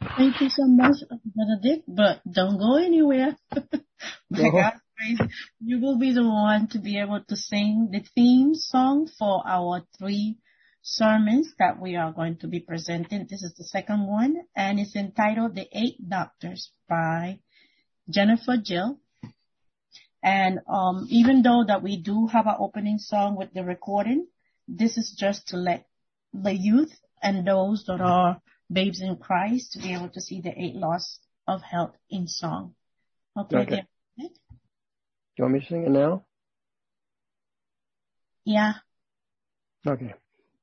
Thank you so much, Brother Dick, but don't go anywhere. By God's grace, you will be the one to be able to sing the theme song for our 3 sermons that we are going to be presenting. This is the second one, and it's entitled The 8 Doctors by Jennifer Jill. And even though that we do have our opening song with the recording, this is just to let the youth and those that are babes in Christ to be able to see the 8 laws of health in song. Okay. Do you want me to sing it now? Yeah. Okay.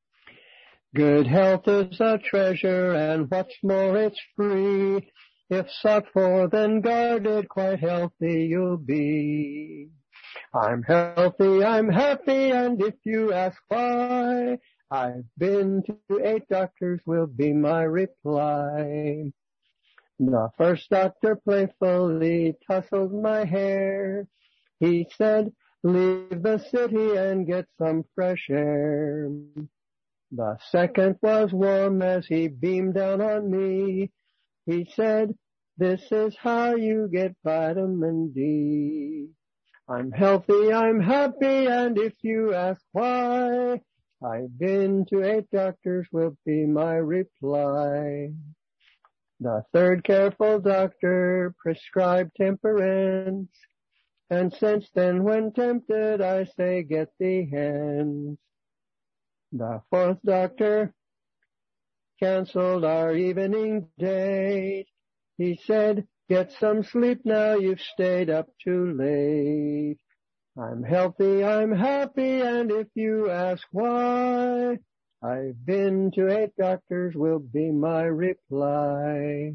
Good health is a treasure, and what's more, it's free. If sought for, then guarded, quite healthy you'll be. I'm healthy, I'm happy, and if you ask why, I've been to 8 doctors will be my reply. The first doctor playfully tousled my hair. He said, leave the city and get some fresh air. The second was warm as he beamed down on me. He said, this is how you get vitamin D. I'm healthy, I'm happy, and if you ask why, I've been to 8 doctors will be my reply. The third careful doctor prescribed temperance, and since then when tempted I say get thee hence. The fourth doctor canceled our evening date. He said, get some sleep now, you've stayed up too late. I'm healthy, I'm happy, and if you ask why, I've been to 8 doctors will be my reply.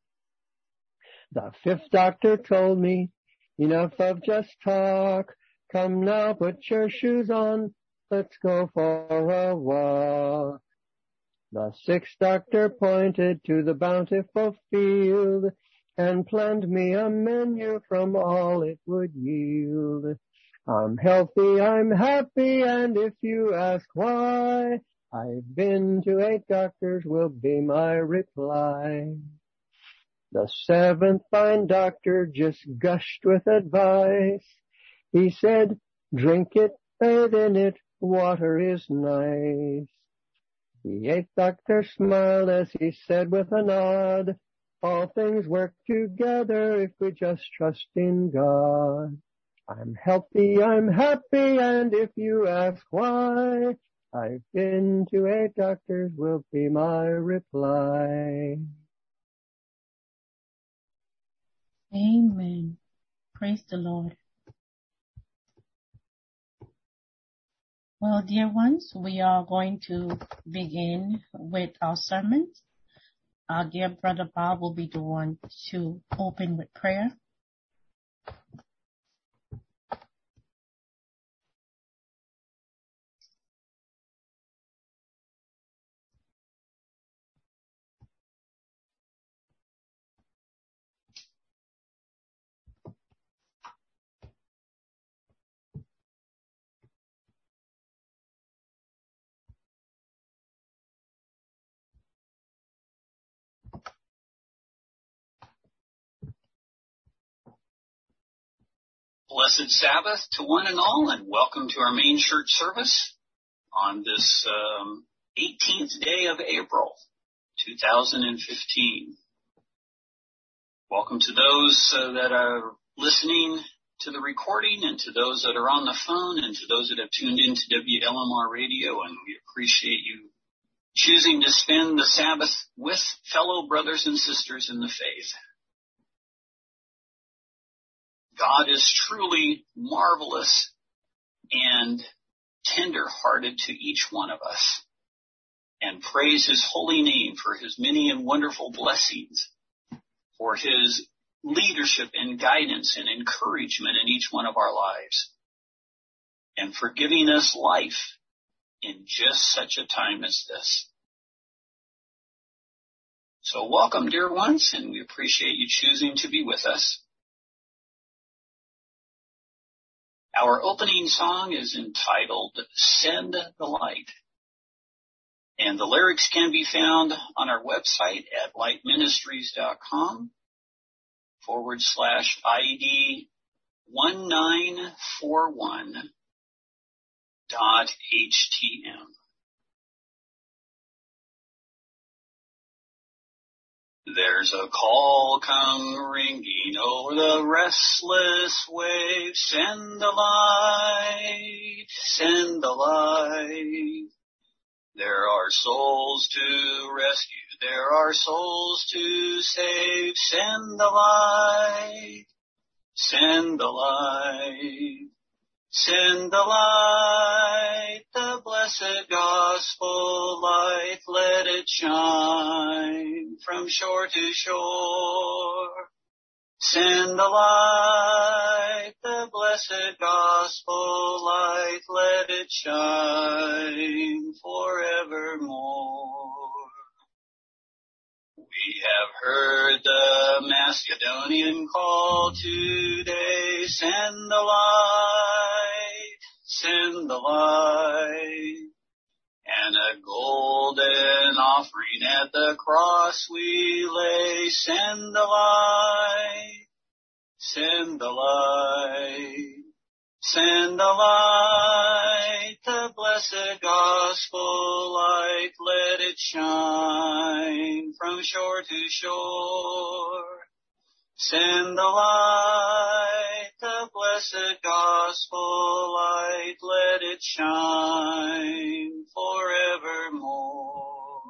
The fifth doctor told me, enough of just talk. Come now, put your shoes on, let's go for a walk. The sixth doctor pointed to the bountiful field and planned me a menu from all it would yield. I'm healthy, I'm happy, and if you ask why, I've been to 8 doctors will be my reply. The seventh fine doctor just gushed with advice. He said, drink it, bathe in it, water is nice. The 8th doctor smiled as he said with a nod, all things work together if we just trust in God. I'm healthy, I'm happy, and if you ask why, I've been to 8 doctors will be my reply. Amen. Praise the Lord. Well, dear ones, we are going to begin with our sermons. Our dear brother Bob will be the one to open with prayer. Blessed Sabbath to one and all, and welcome to our main church service on this 18th day of April, 2015. Welcome to those that are listening to the recording, and to those that are on the phone, and to those that have tuned into WLMR Radio, and we appreciate you choosing to spend the Sabbath with fellow brothers and sisters in the faith. God is truly marvelous and tender-hearted to each one of us, and praise His holy name for His many and wonderful blessings, for His leadership and guidance and encouragement in each one of our lives, and for giving us life in just such a time as this. So welcome, dear ones, and we appreciate you choosing to be with us. Our opening song is entitled, Send the Light. And the lyrics can be found on our website at lightministries.com/ID 1941.htm. There's a call come ringing over the restless waves. Send the light, send the light. There are souls to rescue, there are souls to save. Send the light, send the light. Send the light, the blessed gospel light, let it shine from shore to shore. Send the light, the blessed gospel light, let it shine forevermore. We have heard the Macedonian call today. Send the light, send the light. And a golden offering at the cross we lay. Send the light, send the light. Send the light, the blessed gospel light, let it shine from shore to shore. Send the light, the blessed gospel light, let it shine forevermore.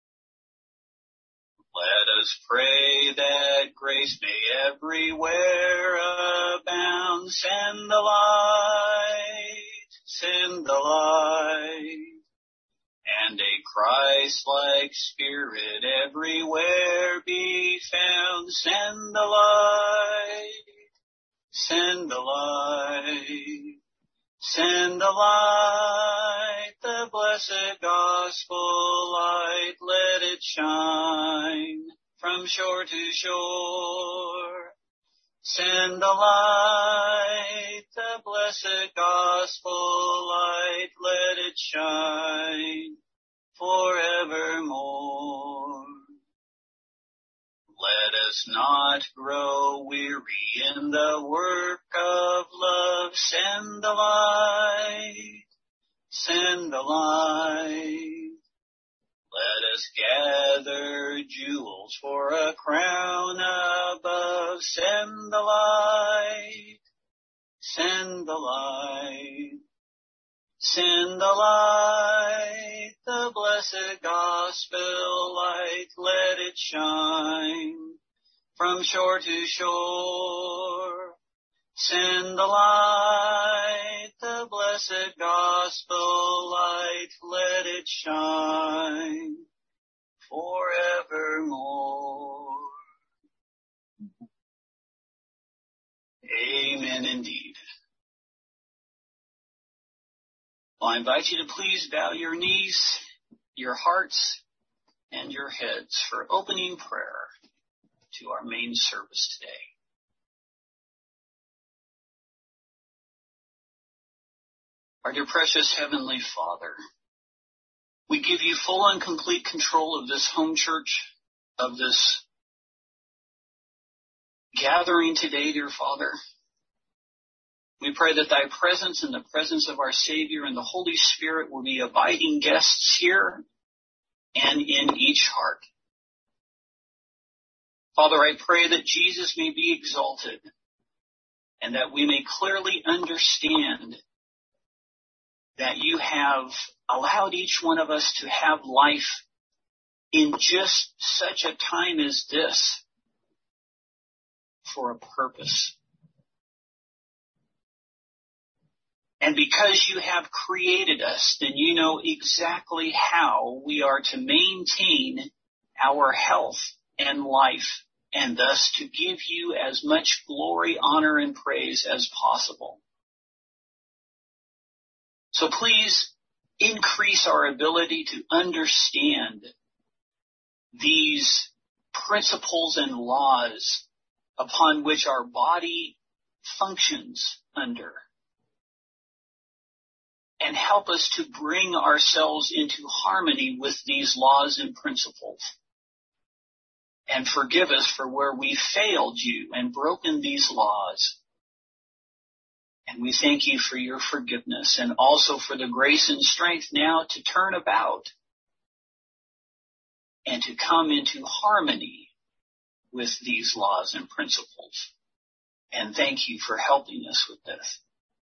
Let us pray that grace may everywhere abound. Send the light, send the light. And a Christ-like spirit everywhere be found. Send the light, send the light. Send the light, the blessed gospel light, let it shine from shore to shore. Send the light, the blessed gospel light, let it shine forevermore. Let us not grow weary in the work of love. Send the light, send the light. Let us gather jewels for a crown above. Send the light, send the light. Send the light, the blessed gospel light, let it shine from shore to shore. Send the light, the blessed gospel light, let it shine forevermore. Amen indeed. Well, I invite you to please bow your knees, your hearts, and your heads for opening prayer to our main service today. Our dear precious Heavenly Father, we give you full and complete control of this home church, of this gathering today, dear Father. We pray that thy presence and the presence of our Savior and the Holy Spirit will be abiding guests here and in each heart. Father, I pray that Jesus may be exalted and that we may clearly understand that you have allowed each one of us to have life in just such a time as this for a purpose. And because you have created us, then you know exactly how we are to maintain our health and life, and thus to give you as much glory, honor, and praise as possible. So please increase our ability to understand these principles and laws upon which our body functions under. and help us to bring ourselves into harmony with these laws and principles. And forgive us for where we failed you and broken these laws. And we thank you for your forgiveness and also for the grace and strength now to turn about and to come into harmony with these laws and principles. And thank you for helping us with this.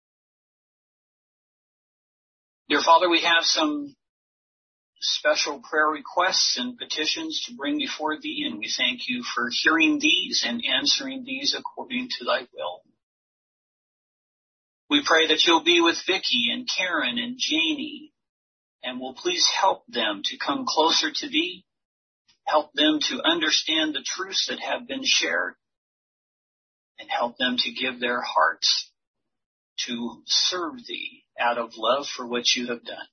Dear Father, we have some special prayer requests and petitions to bring before thee, and we thank you for hearing these and answering these according to thy will. We pray that you'll be with Vicky and Karen and Janie, and will please help them to come closer to thee, help them to understand the truths that have been shared, and help them to give their hearts to serve thee out of love for what you have done.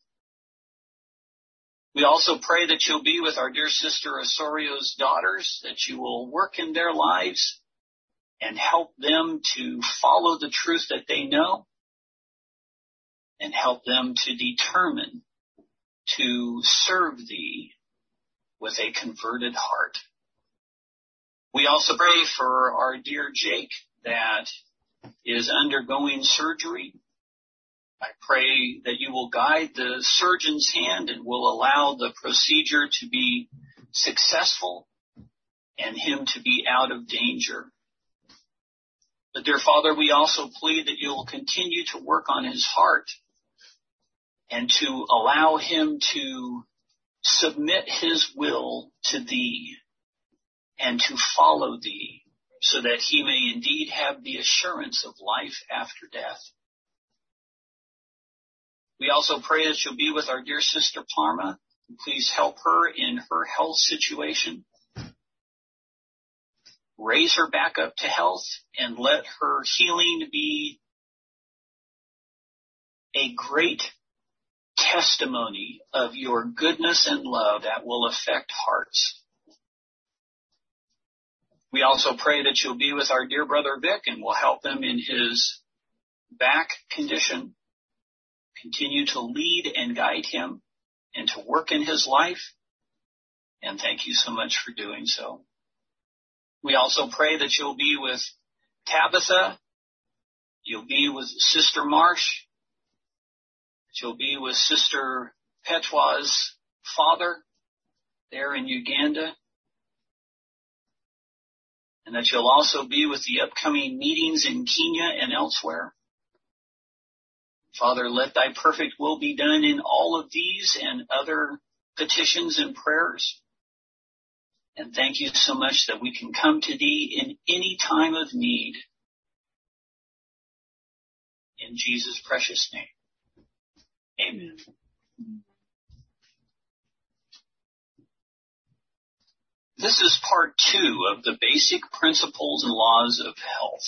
We also pray that you'll be with our dear sister Osorio's daughters, that you will work in their lives and help them to follow the truth that they know, and help them to determine to serve thee with a converted heart. We also pray for our dear Jake that is undergoing surgery. I pray that you will guide the surgeon's hand and will allow the procedure to be successful and him to be out of danger. But dear Father, we also plead that you will continue to work on his heart and to allow him to submit his will to thee and to follow thee, so that he may indeed have the assurance of life after death. We also pray that you'll be with our dear sister Parma. Please help her in her health situation. Raise her back up to health and let her healing be a great testimony of your goodness and love that will affect hearts. We also pray that you'll be with our dear brother Vic and will help him in his back condition. Continue to lead and guide him and to work in his life. And thank you so much for doing so. We also pray that you'll be with Tabitha. You'll be with Sister Marsh. That you'll be with Sister Petwa's father there in Uganda. And that you'll also be with the upcoming meetings in Kenya and elsewhere. Father, let thy perfect will be done in all of these and other petitions and prayers. And thank you so much that we can come to thee in any time of need. In Jesus' precious name. Amen. This is part 2 of the basic principles and laws of health.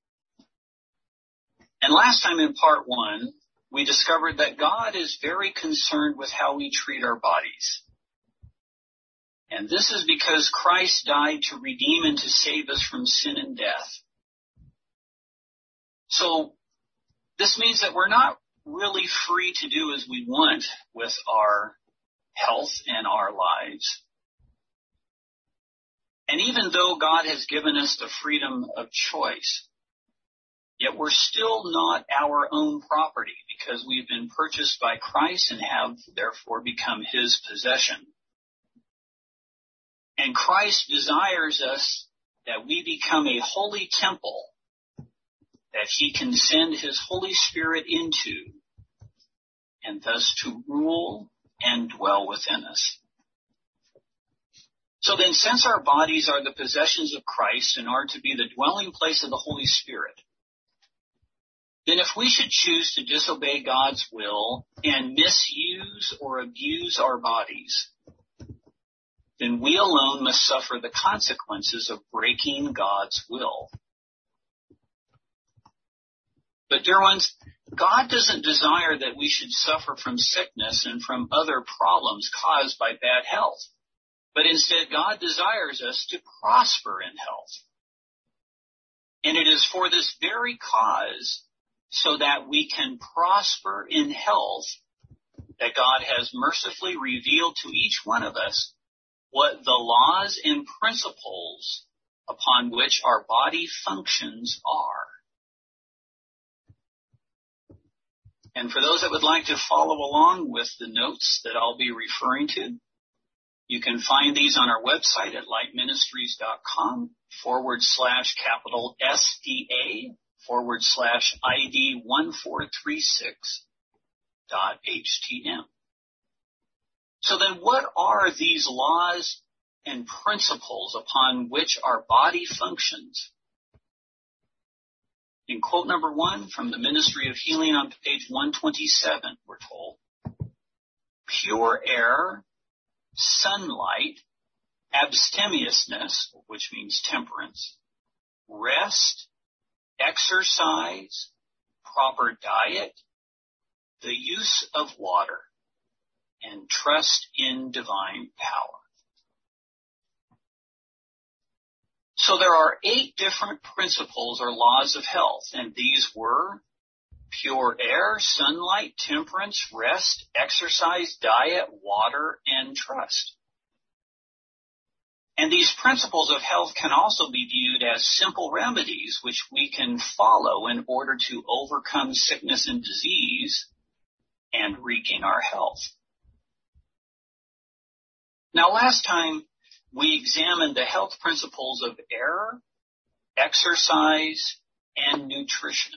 And last time in part 1, we discovered that God is very concerned with how we treat our bodies. And this is because Christ died to redeem and to save us from sin and death. So this means that we're not really free to do as we want with our health and our lives. And even though God has given us the freedom of choice, yet we're still not our own property because we've been purchased by Christ and have therefore become his possession. And Christ desires us that we become a holy temple that he can send his Holy Spirit into, and thus to rule and dwell within us. So then, since our bodies are the possessions of Christ and are to be the dwelling place of the Holy Spirit, then if we should choose to disobey God's will and misuse or abuse our bodies, then we alone must suffer the consequences of breaking God's will. But dear ones, God doesn't desire that we should suffer from sickness and from other problems caused by bad health. But instead, God desires us to prosper in health. And it is for this very cause so that we can prosper in health, that God has mercifully revealed to each one of us what the laws and principles upon which our body functions are. And for those that would like to follow along with the notes that I'll be referring to, you can find these on our website at lightministries.com/SDA/ID 1436.htm. So then what are these laws and principles upon which our body functions? In quote number 1 from the Ministry of Healing on page 127, we're told, pure air, sunlight, abstemiousness, which means temperance, rest, exercise, proper diet, the use of water, and trust in divine power. So there are 8 different principles or laws of health, and these were pure air, sunlight, temperance, rest, exercise, diet, water, and trust. And these principles of health can also be viewed as simple remedies which we can follow in order to overcome sickness and disease and regain our health. Now, last time we examined the health principles of air, exercise, and nutrition.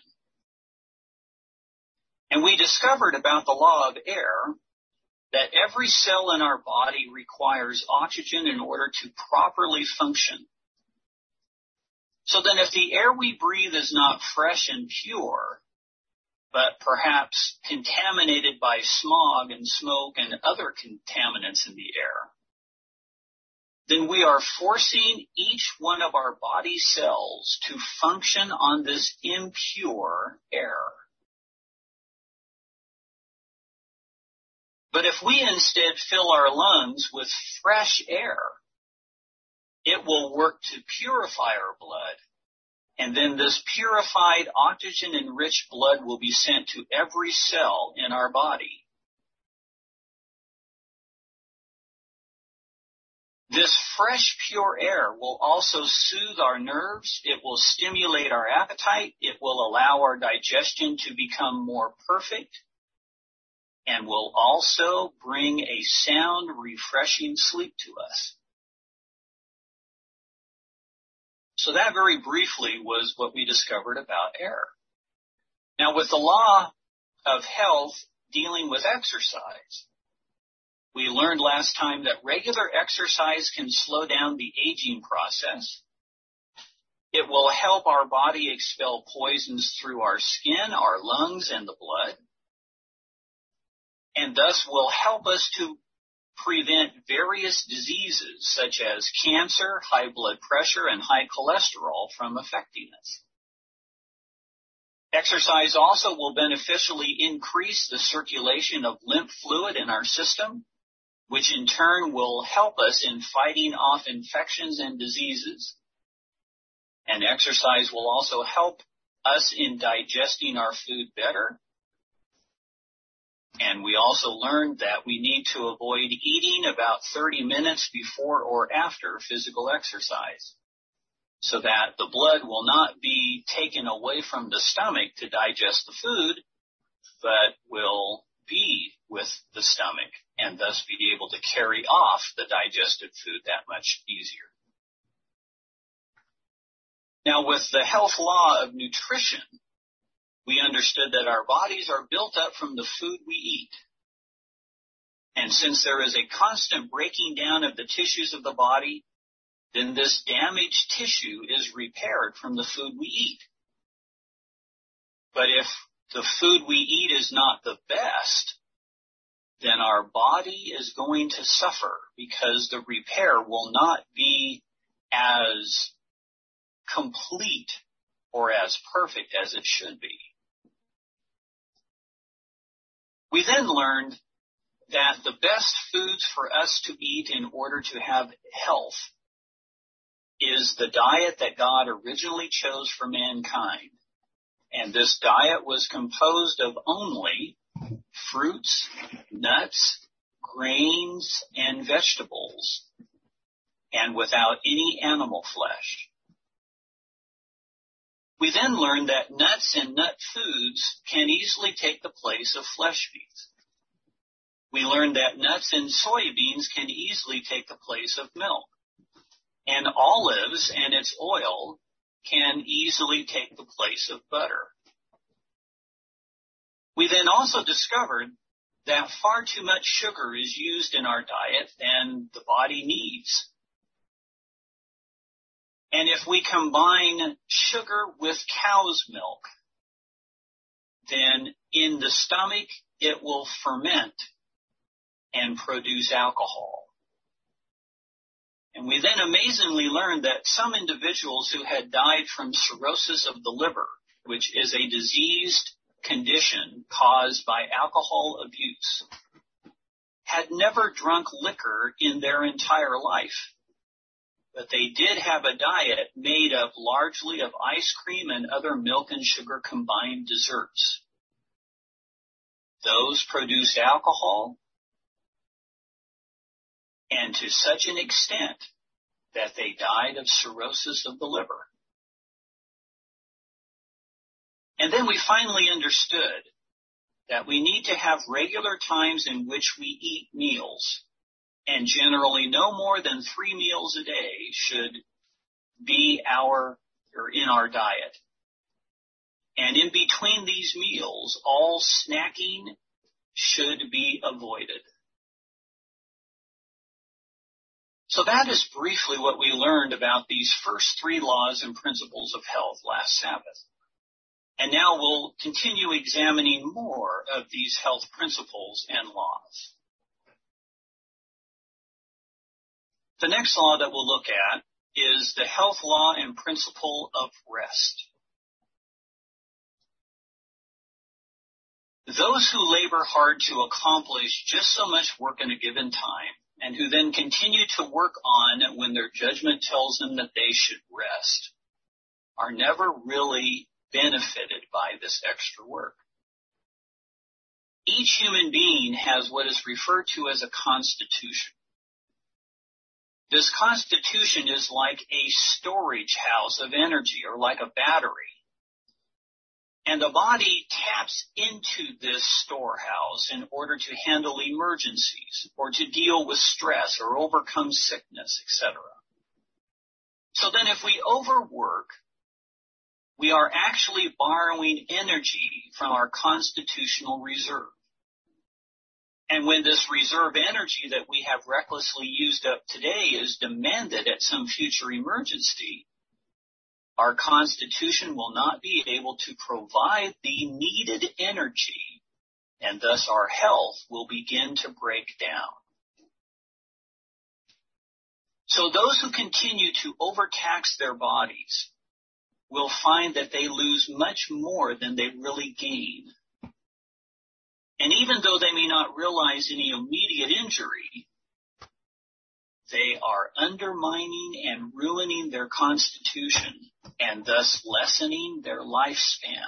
And we discovered about the law of air that every cell in our body requires oxygen in order to properly function. So then if the air we breathe is not fresh and pure, but perhaps contaminated by smog and smoke and other contaminants in the air, then we are forcing each one of our body cells to function on this impure air. But if we instead fill our lungs with fresh air, it will work to purify our blood, and then this purified oxygen-enriched blood will be sent to every cell in our body. This fresh, pure air will also soothe our nerves. It will stimulate our appetite. It will allow our digestion to become more perfect, and will also bring a sound, refreshing sleep to us. So that very briefly was what we discovered about air. Now, with the law of health dealing with exercise, we learned last time that regular exercise can slow down the aging process. It will help our body expel poisons through our skin, our lungs, and the blood, and thus will help us to prevent various diseases such as cancer, high blood pressure, and high cholesterol from affecting us. Exercise also will beneficially increase the circulation of lymph fluid in our system, which in turn will help us in fighting off infections and diseases. And exercise will also help us in digesting our food better. And we also learned that we need to avoid eating about 30 minutes before or after physical exercise, so that the blood will not be taken away from the stomach to digest the food, but will be with the stomach and thus be able to carry off the digested food that much easier. Now, with the health law of nutrition, we understood that our bodies are built up from the food we eat. And since there is a constant breaking down of the tissues of the body, then this damaged tissue is repaired from the food we eat. But if the food we eat is not the best, then our body is going to suffer because the repair will not be as complete or as perfect as it should be. We then learned that the best foods for us to eat in order to have health is the diet that God originally chose for mankind. And this diet was composed of only fruits, nuts, grains, and vegetables, and without any animal flesh. We then learned that nuts and nut foods can easily take the place of flesh feeds. We learned that nuts and soybeans can easily take the place of milk. And olives and its oil can easily take the place of butter. We then also discovered that far too much sugar is used in our diet than the body needs. And if we combine sugar with cow's milk, then in the stomach it will ferment and produce alcohol. And we then amazingly learned that some individuals who had died from cirrhosis of the liver, which is a diseased condition caused by alcohol abuse, had never drunk liquor in their entire life. But they did have a diet made up largely of ice cream and other milk and sugar combined desserts. Those produced alcohol, and to such an extent that they died of cirrhosis of the liver. And then we finally understood that we need to have regular times in which we eat meals, and generally no more than 3 meals a day should be in our diet. And in between these meals, all snacking should be avoided. So that is briefly what we learned about these first 3 laws and principles of health last Sabbath. And now we'll continue examining more of these health principles and laws. The next law that we'll look at is the health law and principle of rest. Those who labor hard to accomplish just so much work in a given time, and who then continue to work on when their judgment tells them that they should rest, are never really benefited by this extra work. Each human being has what is referred to as a constitution. This constitution is like a storage house of energy, or like a battery. And the body taps into this storehouse in order to handle emergencies, or to deal with stress, or overcome sickness, etc. So then if we overwork, we are actually borrowing energy from our constitutional reserve. And when this reserve energy that we have recklessly used up today is demanded at some future emergency, our constitution will not be able to provide the needed energy, and thus our health will begin to break down. So those who continue to overtax their bodies will find that they lose much more than they really gain. And even though they may not realize any immediate injury, they are undermining and ruining their constitution, and thus lessening their lifespan.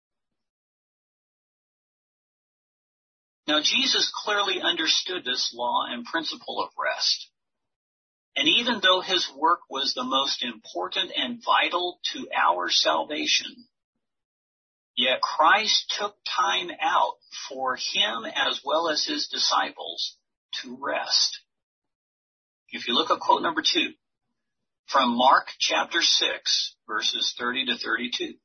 Now, Jesus clearly understood this law and principle of rest. And even though his work was the most important and vital to our salvation, yet Christ took time out for him as well as his disciples to rest. If you look at quote number 2, from Mark chapter 6, verses 30 to 32.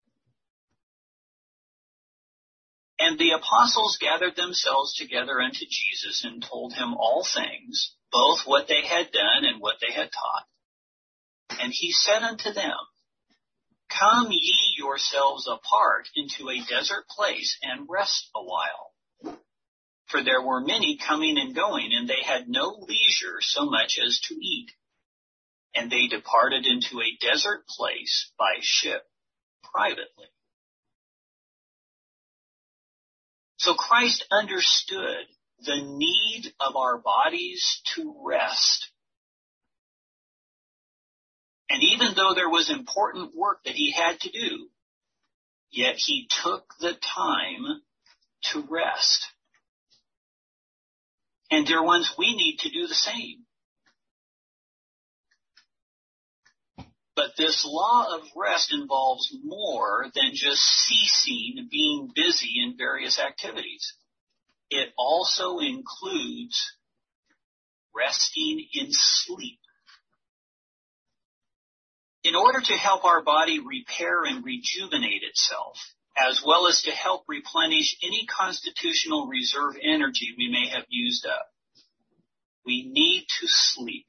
And the apostles gathered themselves together unto Jesus and told him all things, both what they had done and what they had taught. And he said unto them, Come ye yourselves apart into a desert place and rest a while. For there were many coming and going, and they had no leisure so much as to eat. And they departed into a desert place by ship privately. So Christ understood the need of our bodies to rest. And even though there was important work that he had to do, yet he took the time to rest. And dear ones, we need to do the same. But this law of rest involves more than just ceasing being busy in various activities. It also includes resting in sleep. In order to help our body repair and rejuvenate itself, as well as to help replenish any constitutional reserve energy we may have used up, we need to sleep.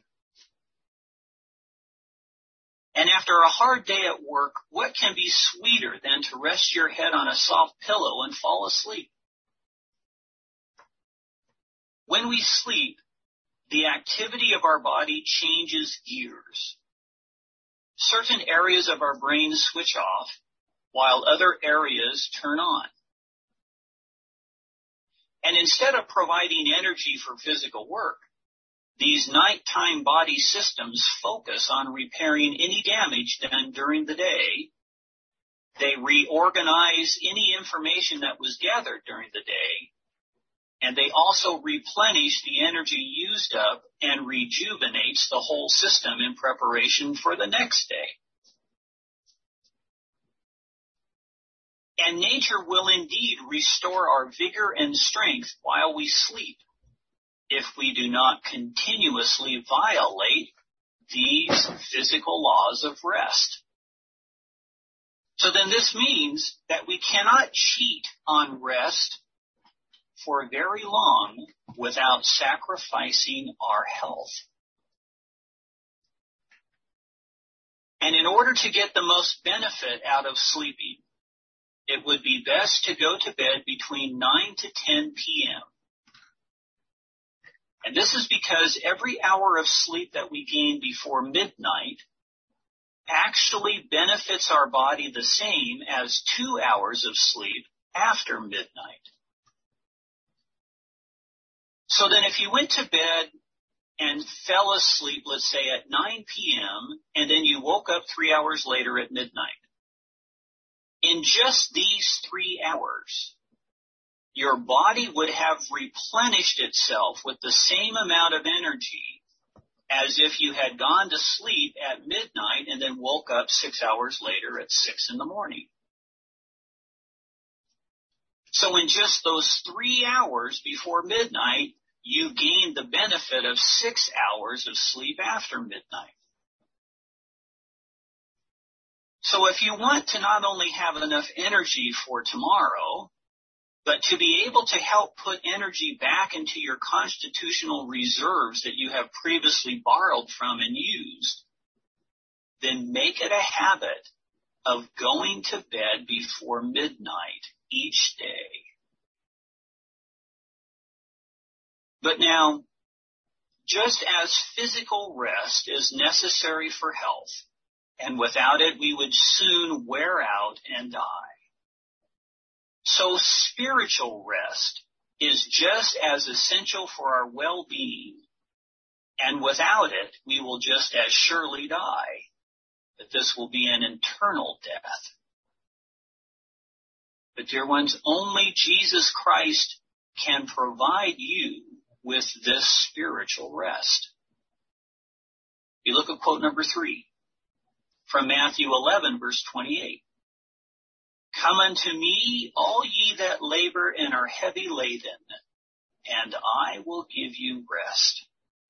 And after a hard day at work, what can be sweeter than to rest your head on a soft pillow and fall asleep? When we sleep, the activity of our body changes gears. Certain areas of our brain switch off, while other areas turn on. And instead of providing energy for physical work, these nighttime body systems focus on repairing any damage done during the day. They reorganize any information that was gathered during the day, and they also replenish the energy used up and rejuvenates the whole system in preparation for the next day. And nature will indeed restore our vigor and strength while we sleep, if we do not continuously violate these physical laws of rest. So then this means that we cannot cheat on rest for very long without sacrificing our health. And in order to get the most benefit out of sleeping, it would be best to go to bed between 9 to 10 p.m. And this is because every hour of sleep that we gain before midnight actually benefits our body the same as 2 hours of sleep after midnight. So then if you went to bed and fell asleep, let's say at 9 p.m., and then you woke up 3 hours later at midnight, in just these 3 hours, your body would have replenished itself with the same amount of energy as if you had gone to sleep at midnight and then woke up 6 hours later at 6 in the morning. So in just those 3 hours before midnight, you gained the benefit of 6 hours of sleep after midnight. So if you want to not only have enough energy for tomorrow, but to be able to help put energy back into your constitutional reserves that you have previously borrowed from and used, then make it a habit of going to bed before midnight each day. But now, just as physical rest is necessary for health, and without it we would soon wear out and die, so spiritual rest is just as essential for our well-being, and without it, we will just as surely die, but this will be an eternal death. But dear ones, only Jesus Christ can provide you with this spiritual rest. You look at quote number 3 from Matthew 11, verse 28. Come unto me, all ye that labor and are heavy laden, and I will give you rest.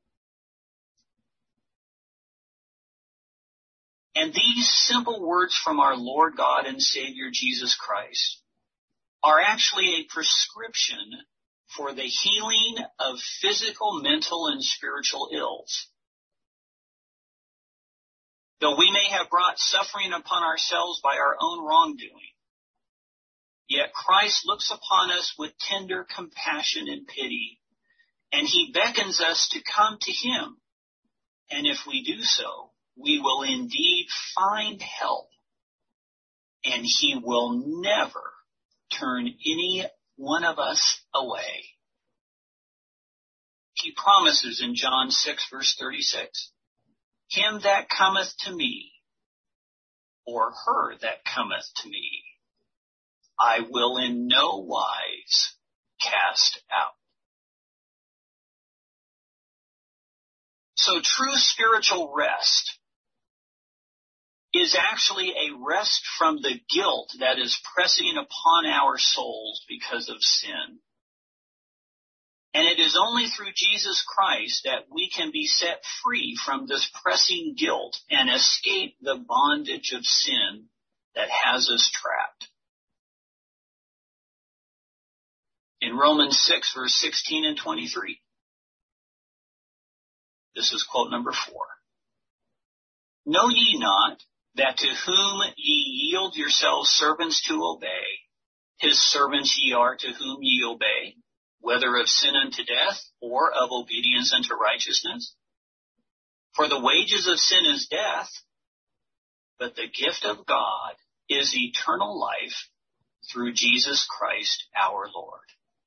And these simple words from our Lord God and Savior Jesus Christ are actually a prescription for the healing of physical, mental, and spiritual ills. Though we may have brought suffering upon ourselves by our own wrongdoing, yet Christ looks upon us with tender compassion and pity, and he beckons us to come to him. And if we do so, we will indeed find help, and he will never turn any one of us away. He promises in John 6, verse 36, him that cometh to me, or her that cometh to me, I will in no wise cast out. So true spiritual rest is actually a rest from the guilt that is pressing upon our souls because of sin. And it is only through Jesus Christ that we can be set free from this pressing guilt and escape the bondage of sin that has us trapped. In Romans 6, verse 16 and 23, this is quote number 4. Know ye not that to whom ye yield yourselves servants to obey, his servants ye are to whom ye obey, whether of sin unto death or of obedience unto righteousness? For the wages of sin is death, but the gift of God is eternal life through Jesus Christ our Lord.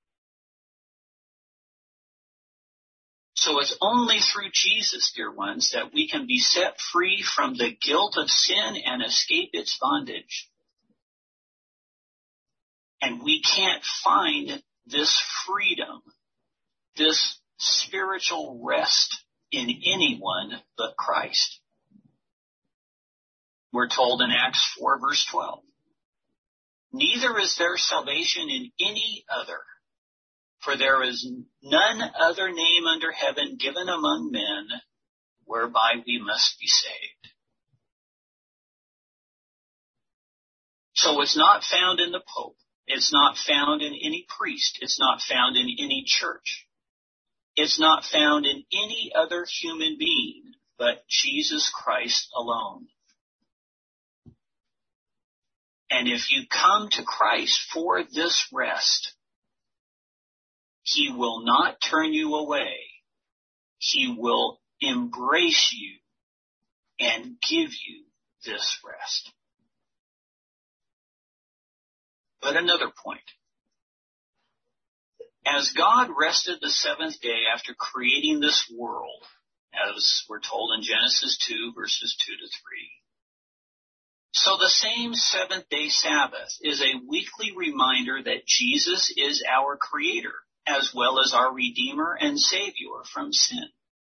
So it's only through Jesus, dear ones, that we can be set free from the guilt of sin and escape its bondage. And we can't find this freedom, this spiritual rest in anyone but Christ. We're told in Acts 4, verse 12, neither is there salvation in any other, for there is none other name under heaven given among men whereby we must be saved. So it's not found in the Pope. It's not found in any priest. It's not found in any church. It's not found in any other human being but Jesus Christ alone. And if you come to Christ for this rest, He will not turn you away. He will embrace you and give you this rest. But another point. As God rested the seventh day after creating this world, as we're told in Genesis 2, verses 2 to 3, so the same seventh-day Sabbath is a weekly reminder that Jesus is our Creator, as well as our Redeemer and Savior from sin.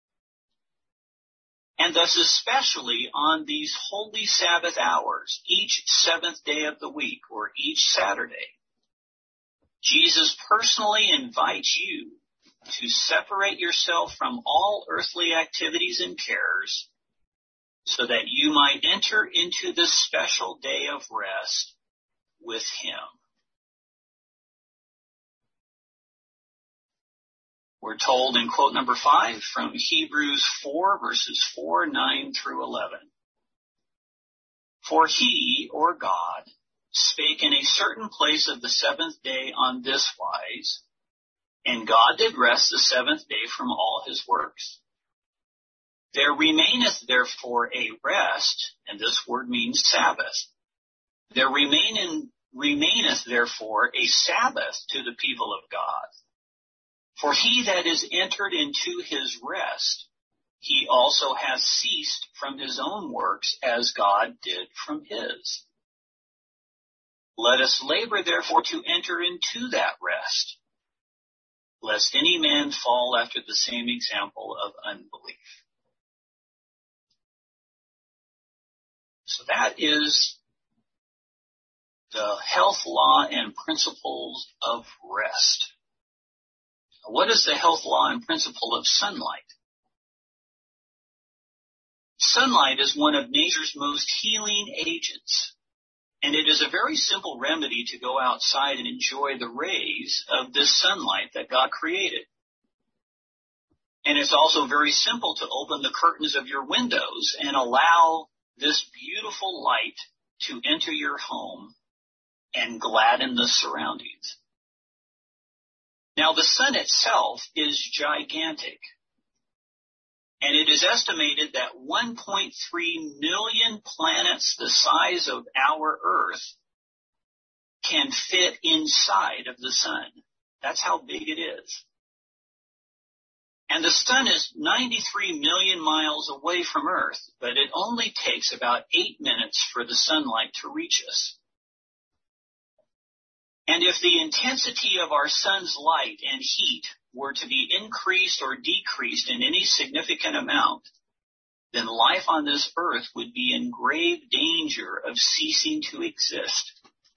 And thus, especially on these holy Sabbath hours, each seventh day of the week, or each Saturday, Jesus personally invites you to separate yourself from all earthly activities and cares so that you might enter into this special day of rest with Him. We're told in quote number 5 from Hebrews 4, verses 4, 9 through 11. For He, or God, spake in a certain place of the seventh day on this wise, and God did rest the seventh day from all His works. There remaineth therefore a rest, and this word means Sabbath. There remaineth therefore a Sabbath to the people of God. For he that is entered into his rest, he also has ceased from his own works as God did from his. Let us labor therefore to enter into that rest, lest any man fall after the same example of unbelief. So that is the health law and principles of rest. What is the health law and principle of sunlight? Sunlight is one of nature's most healing agents, and it is a very simple remedy to go outside and enjoy the rays of this sunlight that God created. And it's also very simple to open the curtains of your windows and allow this beautiful light to enter your home and gladden the surroundings. Now, the sun itself is gigantic, and it is estimated that 1.3 million planets the size of our Earth can fit inside of the sun. That's how big it is. And the sun is 93 million miles away from Earth, but it only takes about 8 minutes for the sunlight to reach us. And if the intensity of our sun's light and heat were to be increased or decreased in any significant amount, then life on this earth would be in grave danger of ceasing to exist.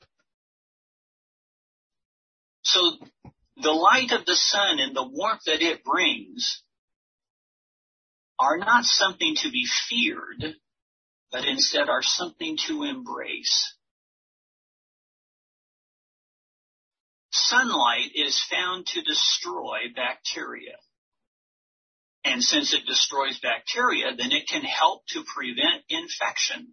So the light of the sun and the warmth that it brings are not something to be feared, but instead are something to embrace. Sunlight is found to destroy bacteria. And since it destroys bacteria, then it can help to prevent infection.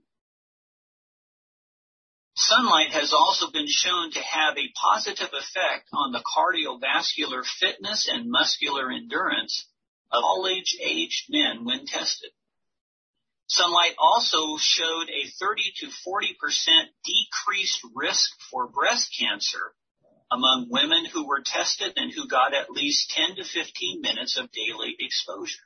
Sunlight has also been shown to have a positive effect on the cardiovascular fitness and muscular endurance of all aged men when tested. Sunlight also showed a 30 to 40% decreased risk for breast cancer among women who were tested and who got at least 10 to 15 minutes of daily exposure.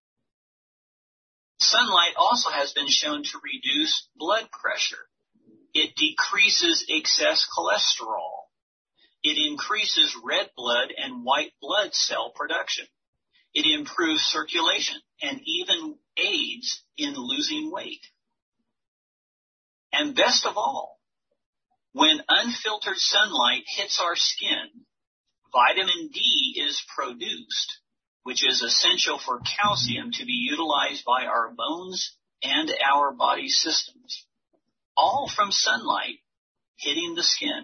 Sunlight also has been shown to reduce blood pressure. It decreases excess cholesterol. It increases red blood and white blood cell production. It improves circulation and even aids in losing weight. And best of all, when unfiltered sunlight hits our skin, vitamin D is produced, which is essential for calcium to be utilized by our bones and our body systems, all from sunlight hitting the skin.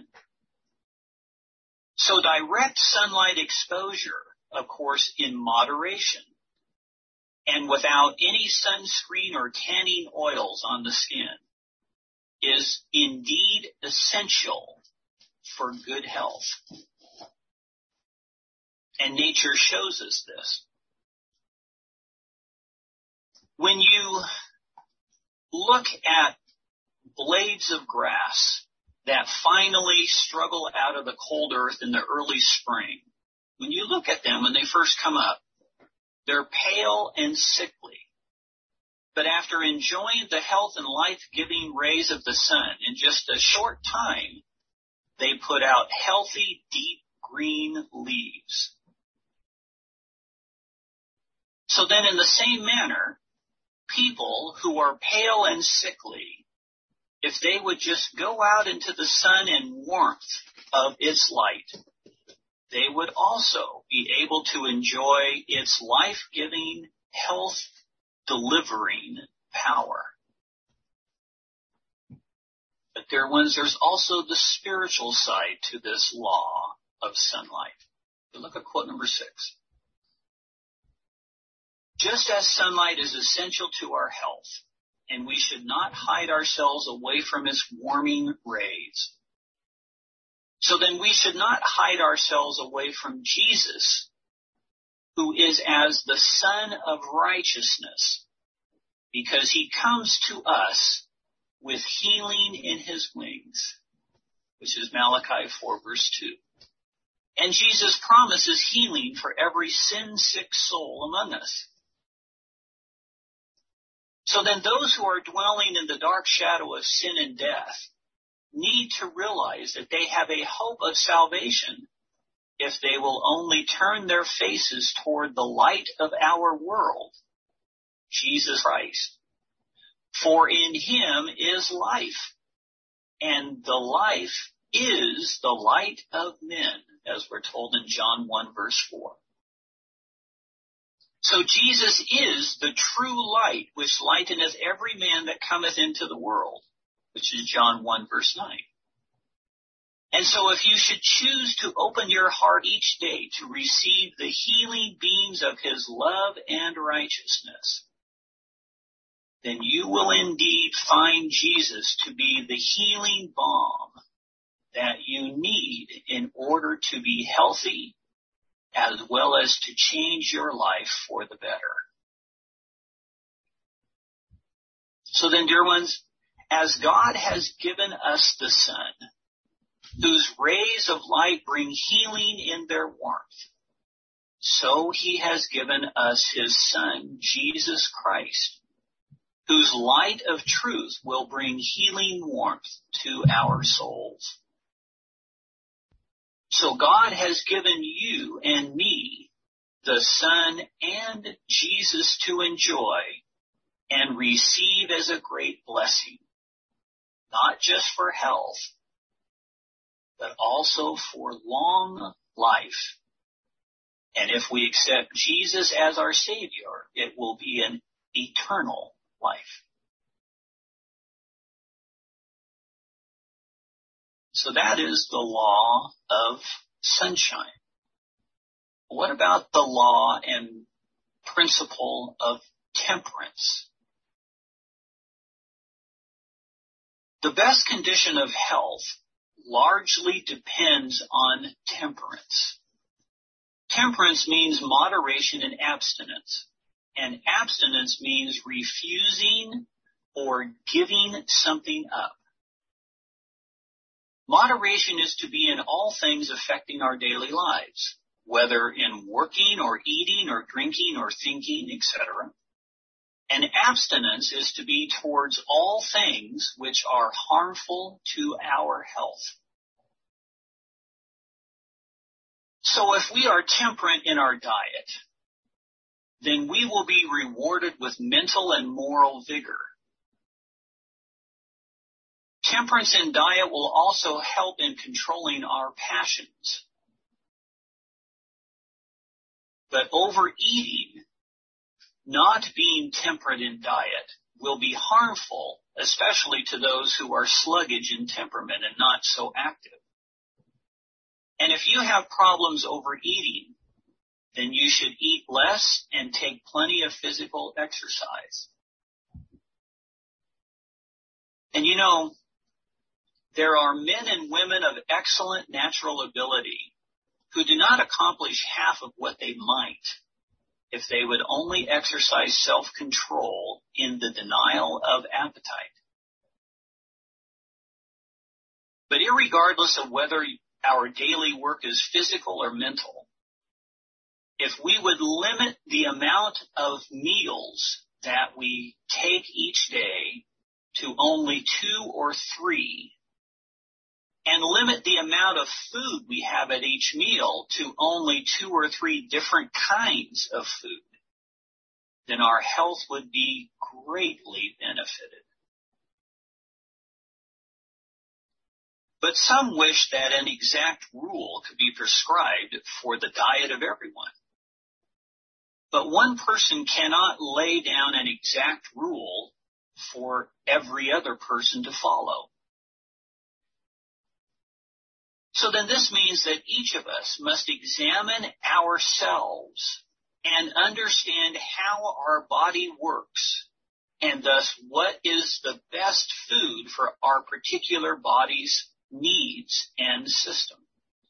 So direct sunlight exposure, of course, in moderation, and without any sunscreen or tanning oils on the skin, is indeed essential for good health. And nature shows us this. When you look at blades of grass that finally struggle out of the cold earth in the early spring, when you look at them when they first come up, they're pale and sickly. But after enjoying the health and life-giving rays of the sun, in just a short time, they put out healthy, deep green leaves. So then in the same manner, people who are pale and sickly, if they would just go out into the sun and warmth of its light, they would also be able to enjoy its life-giving, health-delivering power. But dear ones, there's also the spiritual side to this law of sunlight. Look at quote number 6. Just as sunlight is essential to our health, and we should not hide ourselves away from its warming rays, so then we should not hide ourselves away from Jesus, who is as the Son of Righteousness, because he comes to us with healing in his wings, which is Malachi 4 verse 2. And Jesus promises healing for every sin-sick soul among us. So then those who are dwelling in the dark shadow of sin and death need to realize that they have a hope of salvation if they will only turn their faces toward the light of our world, Jesus Christ. For in him is life, and the life is the light of men, as we're told in John 1 verse 4. So Jesus is the true light, which lighteneth every man that cometh into the world, which is John 1 verse 9. And so if you should choose to open your heart each day to receive the healing beams of his love and righteousness, then you will indeed find Jesus to be the healing balm that you need in order to be healthy, as well as to change your life for the better. So then, dear ones, as God has given us the sun, whose rays of light bring healing in their warmth, so he has given us his Son, Jesus Christ, whose light of truth will bring healing warmth to our souls. So God has given you and me the Son and Jesus to enjoy and receive as a great blessing, not just for health, but also for long life. And if we accept Jesus as our Savior, it will be an eternal life. So that is the law of sunshine. What about the law and principle of temperance? The best condition of health largely depends on temperance. Temperance means moderation and abstinence. And abstinence means refusing or giving something up. Moderation is to be in all things affecting our daily lives, whether in working or eating or drinking or thinking, etc. And abstinence is to be towards all things which are harmful to our health. So if we are temperate in our diet, then we will be rewarded with mental and moral vigor. Temperance in diet will also help in controlling our passions. But overeating, not being temperate in diet, will be harmful, especially to those who are sluggish in temperament and not so active. And if you have problems overeating, then you should eat less and take plenty of physical exercise. And you know, there are men and women of excellent natural ability who do not accomplish half of what they might if they would only exercise self-control in the denial of appetite. But irregardless of whether our daily work is physical or mental, if we would limit the amount of meals that we take each day to only 2 or 3, and limit the amount of food we have at each meal to only 2 or 3 different kinds of food, then our health would be greatly benefited. But some wish that an exact rule could be prescribed for the diet of everyone. But one person cannot lay down an exact rule for every other person to follow. So then this means that each of us must examine ourselves and understand how our body works, and thus what is the best food for our particular body's needs and system.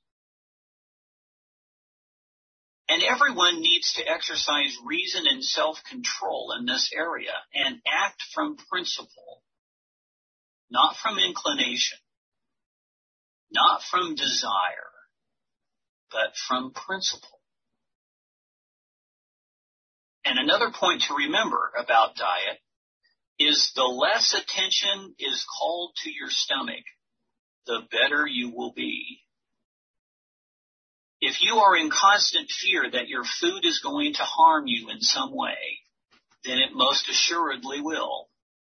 And everyone needs to exercise reason and self-control in this area and act from principle, not from inclination, not from desire, but from principle. And another point to remember about diet is the less attention is called to your stomach, the better you will be. If you are in constant fear that your food is going to harm you in some way, then it most assuredly will.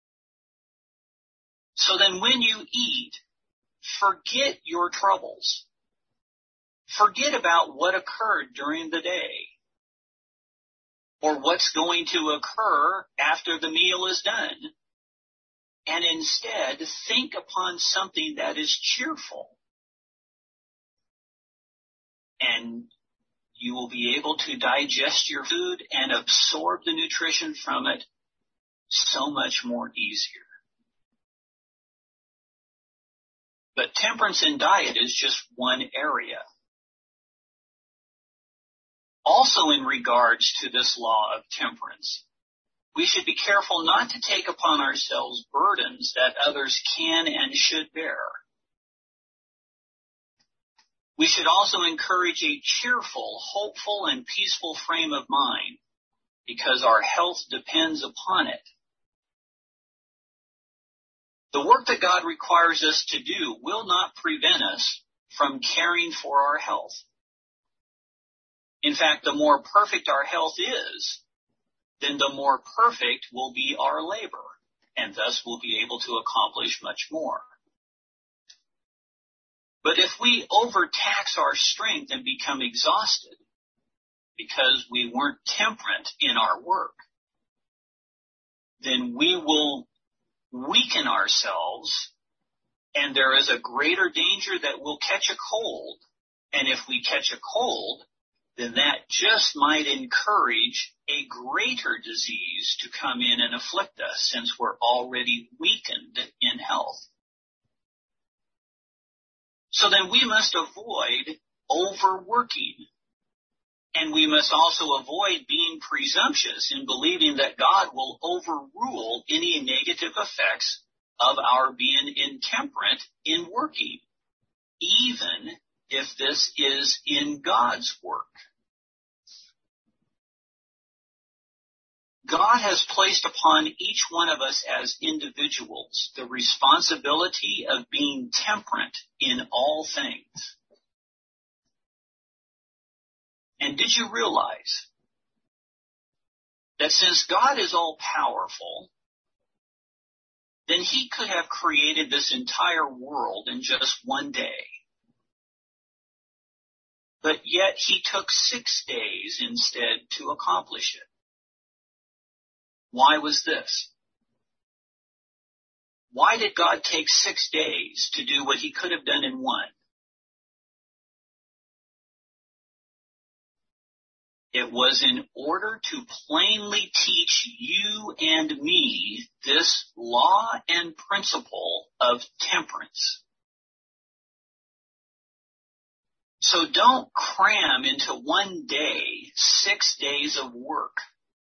So then when you eat, forget your troubles. Forget about what occurred during the day or what's going to occur after the meal is done. And instead, think upon something that is cheerful. And you will be able to digest your food and absorb the nutrition from it so much more easier. But temperance in diet is just one area. Also in regards to this law of temperance, we should be careful not to take upon ourselves burdens that others can and should bear. We should also encourage a cheerful, hopeful, and peaceful frame of mind because our health depends upon it. The work that God requires us to do will not prevent us from caring for our health. In fact, the more perfect our health is, then the more perfect will be our labor, and thus we'll be able to accomplish much more. But if we overtax our strength and become exhausted because we weren't temperate in our work, then we will weaken ourselves, and there is a greater danger that we'll catch a cold. And if we catch a cold, then that just might encourage a greater disease to come in and afflict us, since we're already weakened in health. So then we must avoid overworking. And we must also avoid being presumptuous in believing that God will overrule any negative effects of our being intemperate in working, even if this is in God's work. God has placed upon each one of us as individuals the responsibility of being temperate in all things. And did you realize that since God is all-powerful, then he could have created this entire world in just one day? But yet he took 6 days instead to accomplish it. Why was this? Why did God take 6 days to do what he could have done in one? It was in order to plainly teach you and me this law and principle of temperance. So don't cram into one day 6 days of work,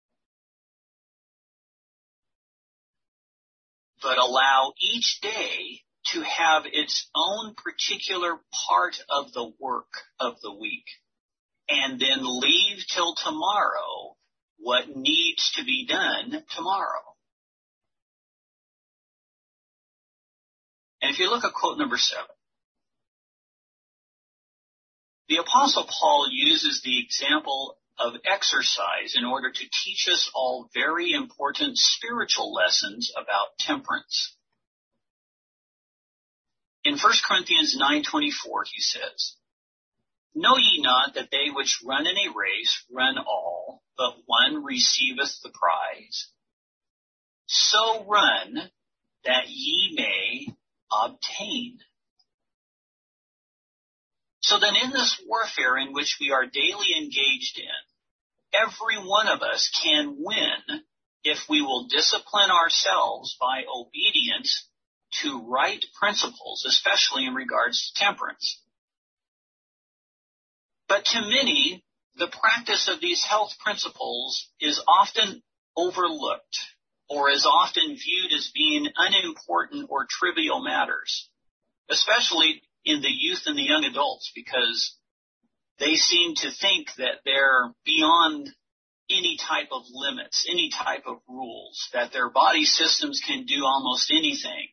but allow each day to have its own particular part of the work of the week, and then leave till tomorrow what needs to be done tomorrow. And if you look at quote number 7, the Apostle Paul uses the example of exercise in order to teach us all very important spiritual lessons about temperance. In 1 Corinthians 9:24, he says, "Know ye not that they which run in a race run all, but one receiveth the prize? So run that ye may obtain." So then in this warfare in which we are daily engaged in, every one of us can win if we will discipline ourselves by obedience to right principles, especially in regards to temperance. But to many, the practice of these health principles is often overlooked, or is often viewed as being unimportant or trivial matters, especially in the youth and the young adults, because they seem to think that they're beyond any type of limits, any type of rules, that their body systems can do almost anything,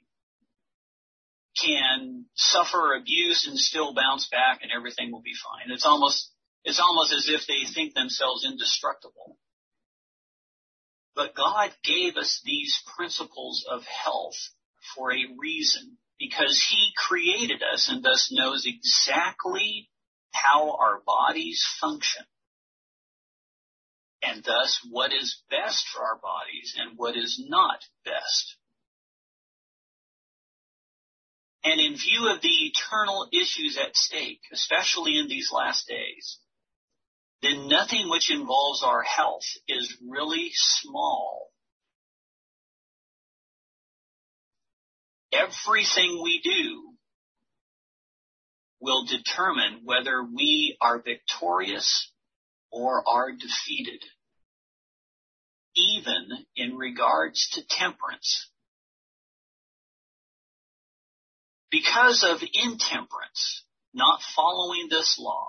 can suffer abuse and still bounce back and everything will be fine. It's almost as if they think themselves indestructible. But God gave us these principles of health for a reason, because he created us and thus knows exactly how our bodies function, and thus what is best for our bodies and what is not best. And in view of the eternal issues at stake, especially in these last days, then nothing which involves our health is really small. Everything we do will determine whether we are victorious or are defeated, even in regards to temperance. Because of intemperance, not following this law,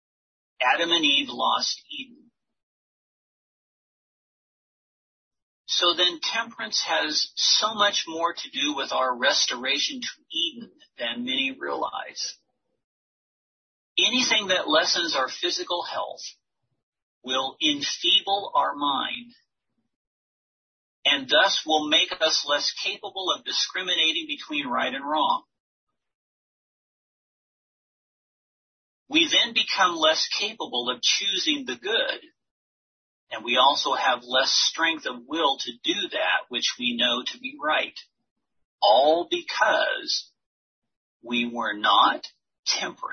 Adam and Eve lost Eden. So then temperance has so much more to do with our restoration to Eden than many realize. Anything that lessens our physical health will enfeeble our mind and thus will make us less capable of discriminating between right and wrong. We then become less capable of choosing the good, and we also have less strength of will to do that which we know to be right, all because we were not temperate.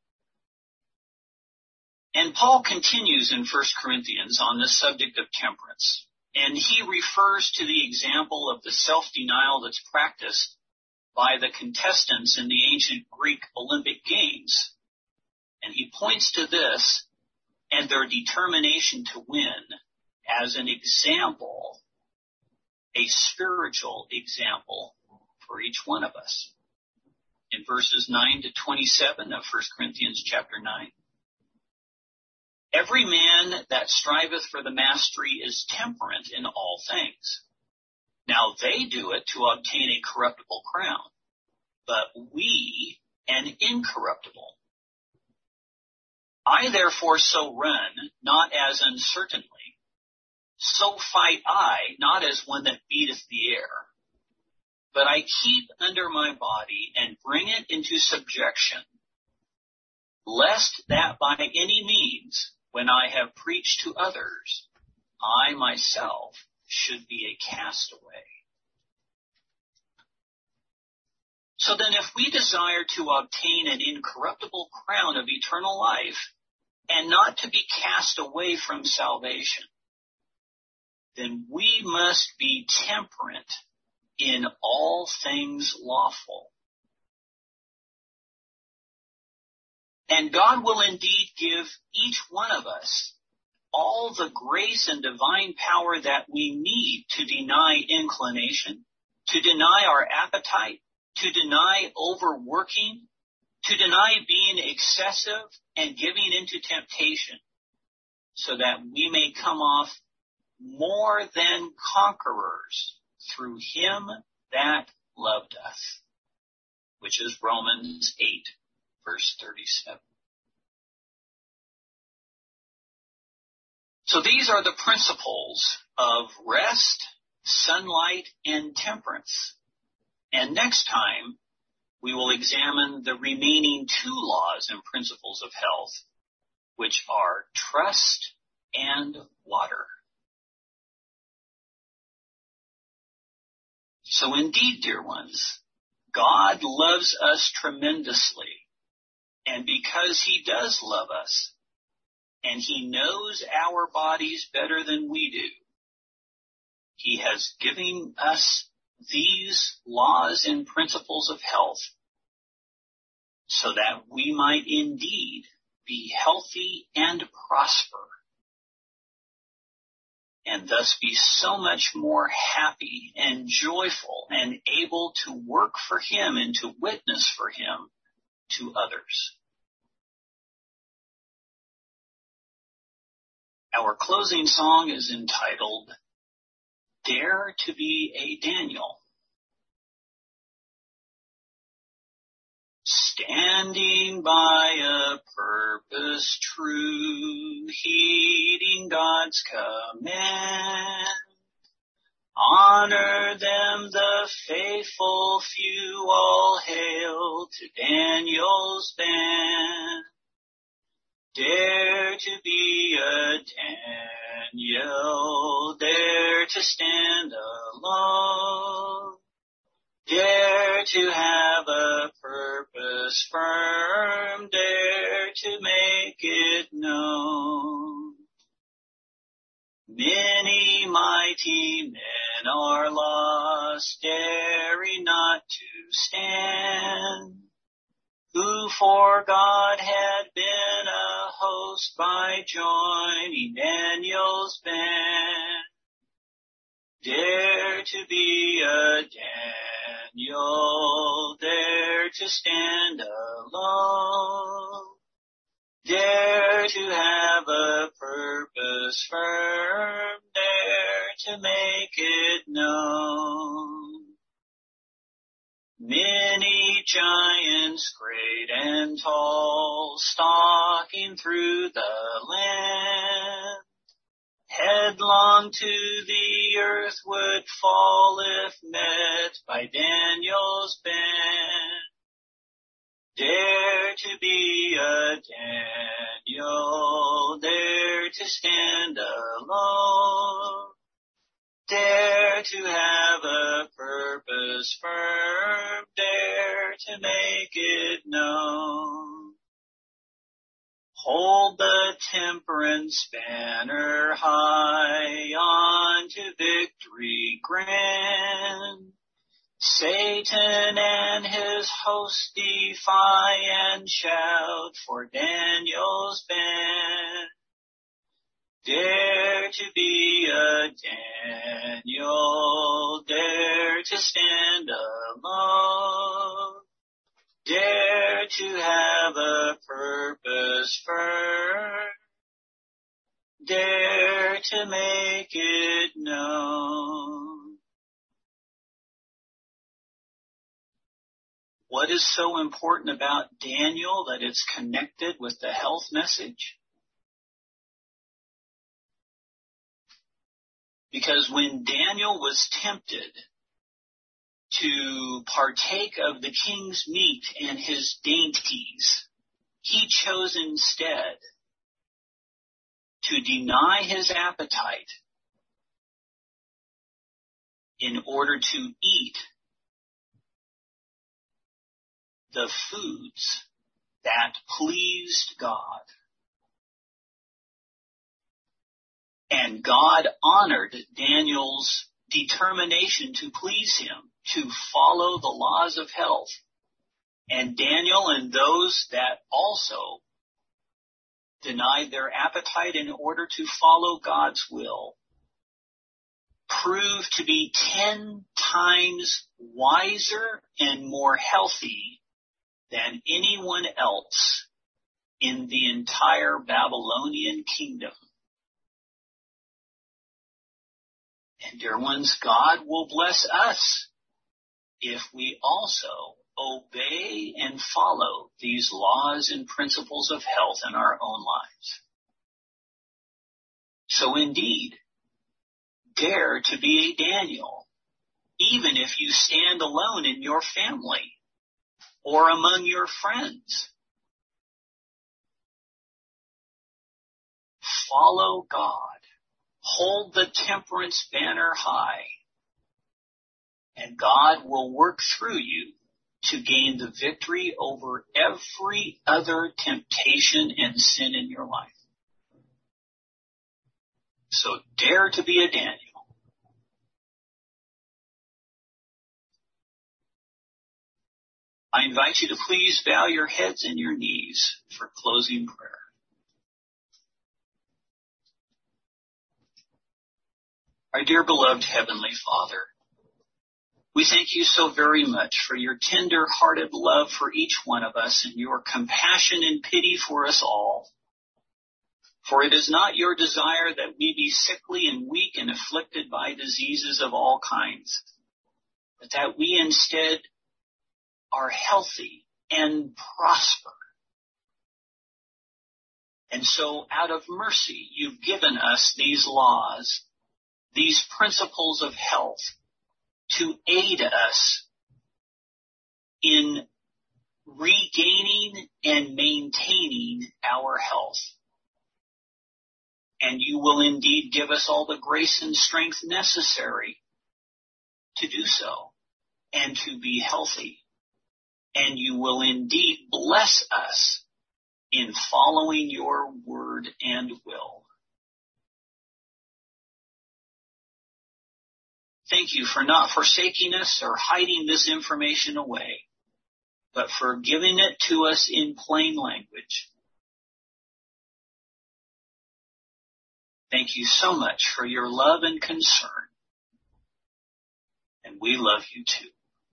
And Paul continues in 1 Corinthians on this subject of temperance, and he refers to the example of the self-denial that's practiced by the contestants in the ancient Greek Olympic Games. And he points to this and their determination to win as an example, a spiritual example for each one of us. In verses 9 to 27 of 1 Corinthians chapter 9. Every man that striveth for the mastery is temperate in all things. Now they do it to obtain a corruptible crown, but we an incorruptible. I therefore so run, not as uncertainly. So fight I, not as one that beateth the air. But I keep under my body and bring it into subjection, lest that by any means, when I have preached to others, I myself should be a castaway. So then if we desire to obtain an incorruptible crown of eternal life and not to be cast away from salvation, then we must be temperate in all things lawful. And God will indeed give each one of us all the grace and divine power that we need to deny inclination, to deny our appetite, to deny overworking, to deny being excessive and giving into temptation, so that we may come off more than conquerors through him that loved us, which is Romans 8, verse 37. So these are the principles of rest, sunlight, and temperance. And next time, we will examine the remaining two laws and principles of health, which are trust and water. So indeed, dear ones, God loves us tremendously. And because he does love us, and he knows our bodies better than we do, he has given us these laws and principles of health so that we might indeed be healthy and prosper, and thus be so much more happy and joyful and able to work for him and to witness for him to others. Our closing song is entitled, Dare to be a Daniel. Standing by a purpose true, heeding God's command, honor them the faithful few, all hail to Daniel's band. Dare to be a Daniel, dare to stand alone, dare to have a purpose firm, dare to make it known. Many mighty men are lost, daring not to stand, who for God had been a host by joining Daniel's band. Dare to be a Daniel, dare to stand alone, dare to have a purpose firm, dare to make it known. Many giants, great and tall, stalking through the land, headlong to the earth would fall if met by Daniel's band. Dare to be a Daniel, dare to stand alone, dare to have a purpose firm, dare to make it known. Hold the temperance banner high, on to victory grand. Satan and his host defy and shout for Daniel's band. Dare to be a Daniel, dare to stand alone, dare to have a purpose firm, dare to make it known. What is so important about Daniel that it's connected with the health message? Because when Daniel was tempted to partake of the king's meat and his dainties, he chose instead to deny his appetite in order to eat the foods that pleased God. And God honored Daniel's determination to please him, to follow the laws of health. And Daniel and those that also denied their appetite in order to follow God's will proved to be 10 times wiser and more healthy than anyone else in the entire Babylonian kingdom. And dear ones, God will bless us if we also obey and follow these laws and principles of health in our own lives. So indeed, dare to be a Daniel, even if you stand alone in your family or among your friends. Follow God. Hold the temperance banner high, and God will work through you to gain the victory over every other temptation and sin in your life. So dare to be a Daniel. I invite you to please bow your heads and your knees for closing prayer. Our dear beloved Heavenly Father, we thank you so very much for your tender-hearted love for each one of us and your compassion and pity for us all. For it is not your desire that we be sickly and weak and afflicted by diseases of all kinds, but that we instead are healthy and prosper. And so out of mercy, you've given us these laws, these principles of health, to aid us in regaining and maintaining our health. And you will indeed give us all the grace and strength necessary to do so and to be healthy. And you will indeed bless us in following your word and will. Thank you for not forsaking us or hiding this information away, but for giving it to us in plain language. Thank you so much for your love and concern. And we love you too.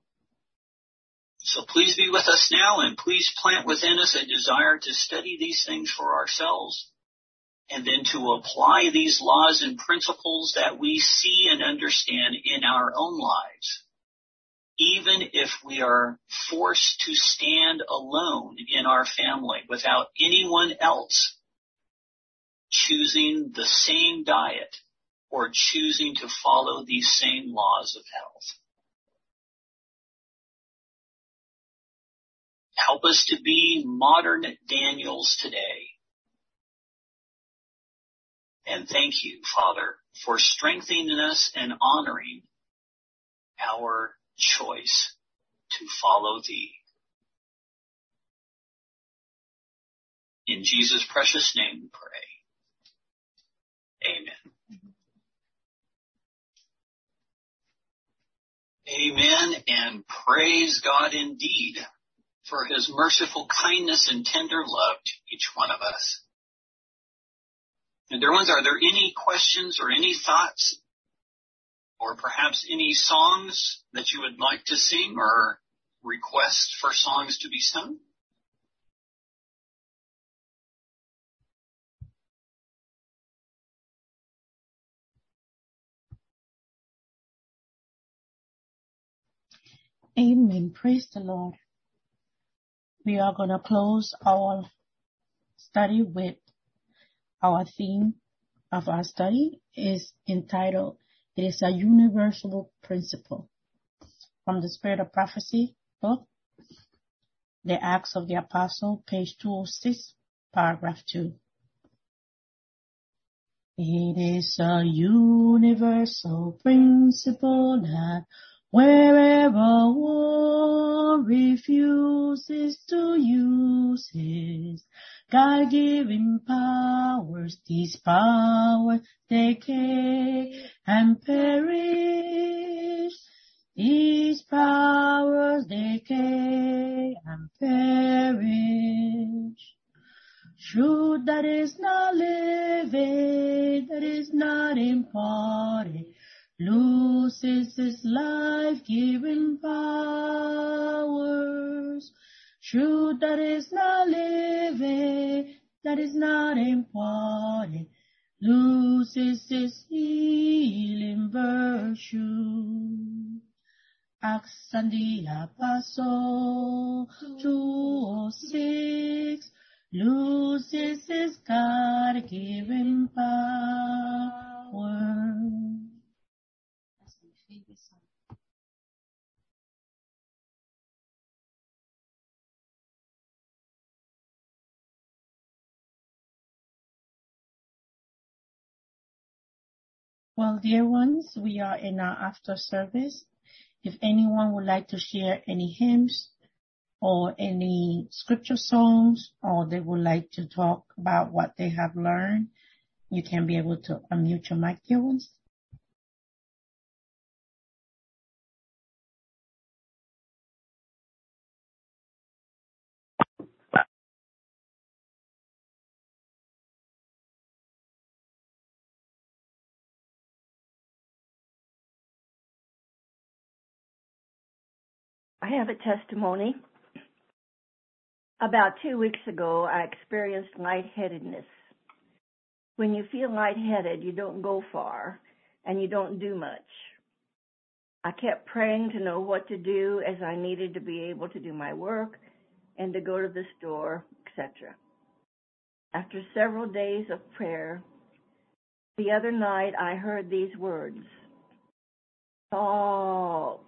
So please be with us now, and please plant within us a desire to study these things for ourselves and then to apply these laws and principles that we see and understand in our own lives, even if we are forced to stand alone in our family without anyone else choosing the same diet or choosing to follow these same laws of health. Help us to be modern Daniels today. And thank you, Father, for strengthening us and honoring our choice to follow Thee. In Jesus' precious name we pray. Amen. Amen, and praise God indeed for His merciful kindness and tender love to each one of us. And dear ones, are there any questions or any thoughts or perhaps any songs that you would like to sing or requests for songs to be sung? Amen. Praise the Lord. We are going to close our study with our theme of our study is entitled, It is a Universal Principle. From the Spirit of Prophecy book, The Acts of the Apostle, page 206, paragraph 2. It is a universal principle that wherever one refuses to use his God-given powers, these powers decay and perish. These powers decay and perish. Truth that is not living, that is not imparted, loses its life-giving powers. Truth that is not living, that is not imparted, loses its healing virtue. Acts of the Apostle 206 loses its God-given power. That's my favorite song. Well, dear ones, we are in our after service. If anyone would like to share any hymns or any scripture songs, or they would like to talk about what they have learned, you can be able to unmute your mic, dear ones. I have a testimony. About 2 weeks ago, I experienced lightheadedness. When you feel lightheaded, you don't go far, and you don't do much. I kept praying to know what to do, as I needed to be able to do my work and to go to the store, etc. After several days of prayer, the other night I heard these words: salt,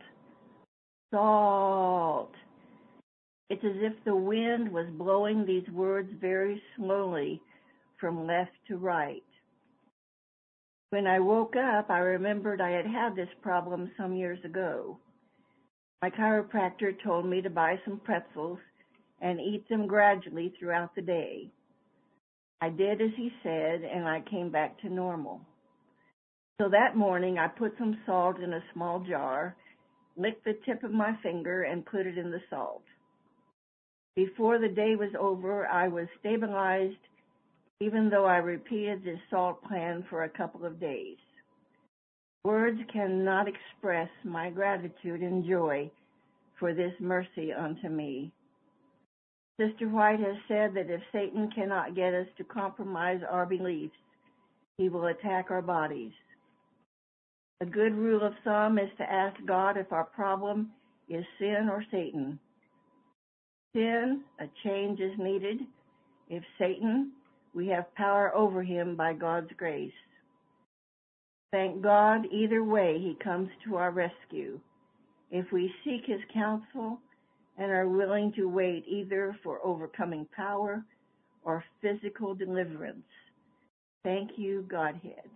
salt. It's as if the wind was blowing these words very slowly from left to right. When I woke up, I remembered I had had this problem some years ago. My chiropractor told me to buy some pretzels and eat them gradually throughout the day. I did as he said, and I came back to normal. So that morning, I put some salt in a small jar, licked the tip of my finger, and put it in the salt. Before the day was over, I was stabilized, even though I repeated this salt plan for a couple of days. Words cannot express my gratitude and joy for this mercy unto me. Sister White has said that if Satan cannot get us to compromise our beliefs, he will attack our bodies. A good rule of thumb is to ask God if our problem is sin or Satan. Sin, a change is needed. If Satan, we have power over him by God's grace. Thank God, either way, he comes to our rescue. If we seek his counsel and are willing to wait either for overcoming power or physical deliverance. Thank you, Godhead.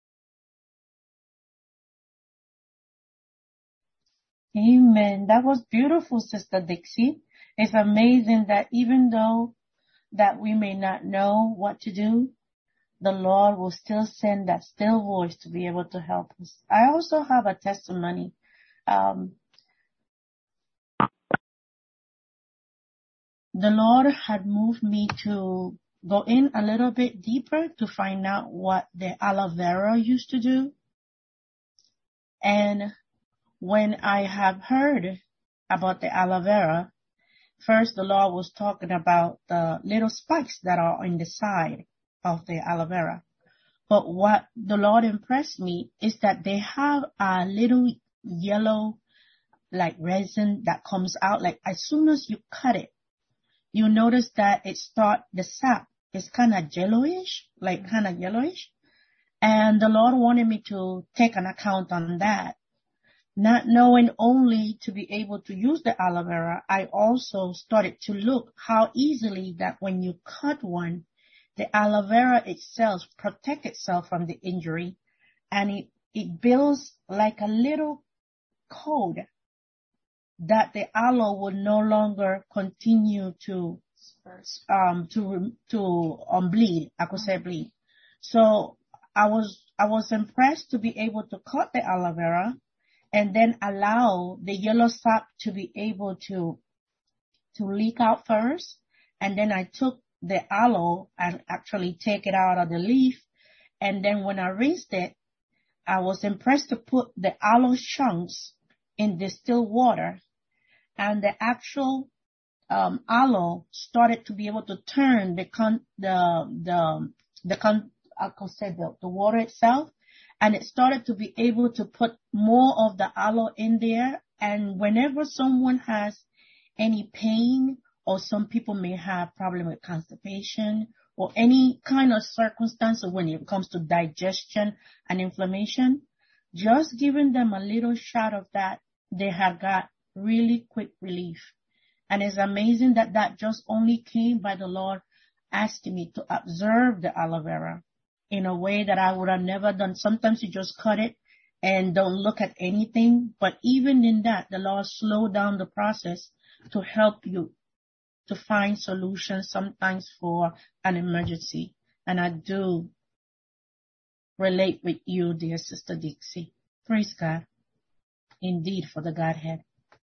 Amen. That was beautiful, Sister Dixie. It's amazing that even though that we may not know what to do, the Lord will still send that still voice to be able to help us. I also have a testimony. The Lord had moved me to go in a little bit deeper to find out what the aloe vera used to do. And when I have heard about the aloe vera, first the Lord was talking about the little spikes that are on the side of the aloe vera. But what the Lord impressed me is that they have a little yellow like resin that comes out. Like as soon as you cut it, you notice that the sap is kind of yellowish. And the Lord wanted me to take an account on that. Not knowing only to be able to use the aloe vera, I also started to look how easily that when you cut one, the aloe vera itself protects itself from the injury, and it builds like a little code that the aloe will no longer continue to bleed. I could say bleed. So I was impressed to be able to cut the aloe vera and then allow the yellow sap to be able to leak out first. And then I took the aloe and actually take it out of the leaf. And then when I rinsed it, I was impressed to put the aloe chunks in distilled water, and the actual aloe started to be able to turn the water itself, and it started to be able to put more of the aloe in there. And whenever someone has any pain, or some people may have problem with constipation or any kind of circumstance when it comes to digestion and inflammation, just giving them a little shot of that, they have got really quick relief. And it's amazing that just only came by the Lord asking me to observe the aloe vera in a way that I would have never done. Sometimes you just cut it and don't look at anything. But even in that, the Lord slowed down the process to help you to find solutions sometimes for an emergency. And I do relate with you, dear Sister Dixie. Praise God. Indeed, for the Godhead.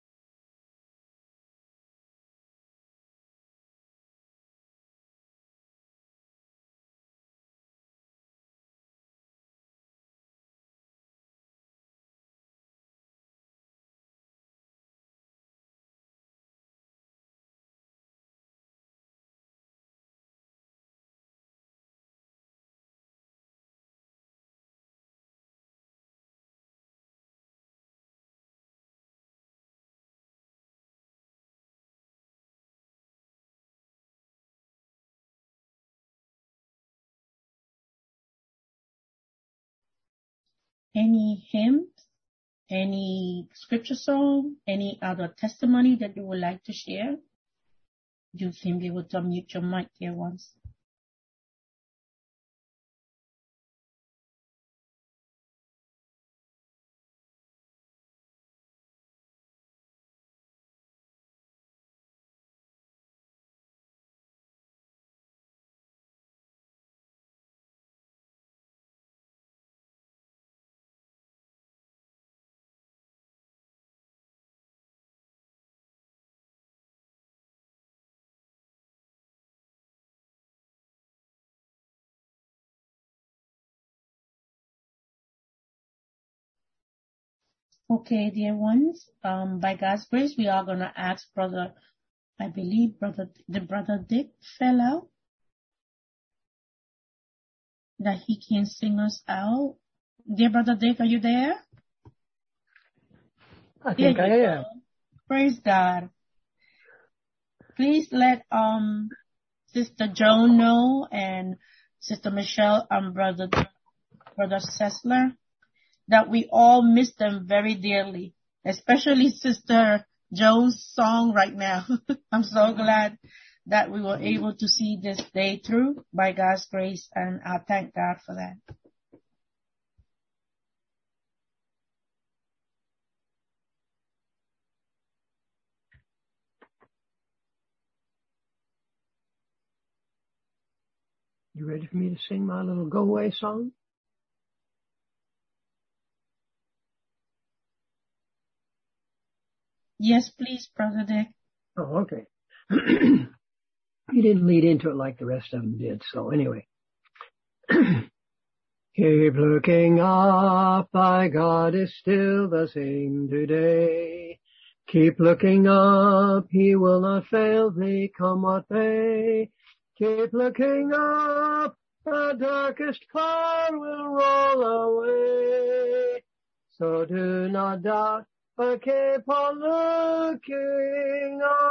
Any hymns, any scripture song, any other testimony that you would like to share? You can be able to unmute your mic here once. Okay, dear ones, by God's grace, we are going to ask Brother I believe Brother Dick fell out, that he can sing us out. Dear Brother Dick, are you there? I think I am. Praise God. Please let Sister Joan know, and Sister Michelle and Brother Sessler, that we all miss them very dearly, especially Sister Joan's song right now. I'm so glad that we were able to see this day through by God's grace, and I thank God for that. You ready for me to sing my little go away song? Yes, please, Brother Dick. Oh, okay. He didn't lead into it like the rest of them did, so anyway. Keep looking up, thy God is still the same today. Keep looking up, he will not fail thee, come what may. Keep looking up, the darkest cloud will roll away. So do not doubt, but keep on looking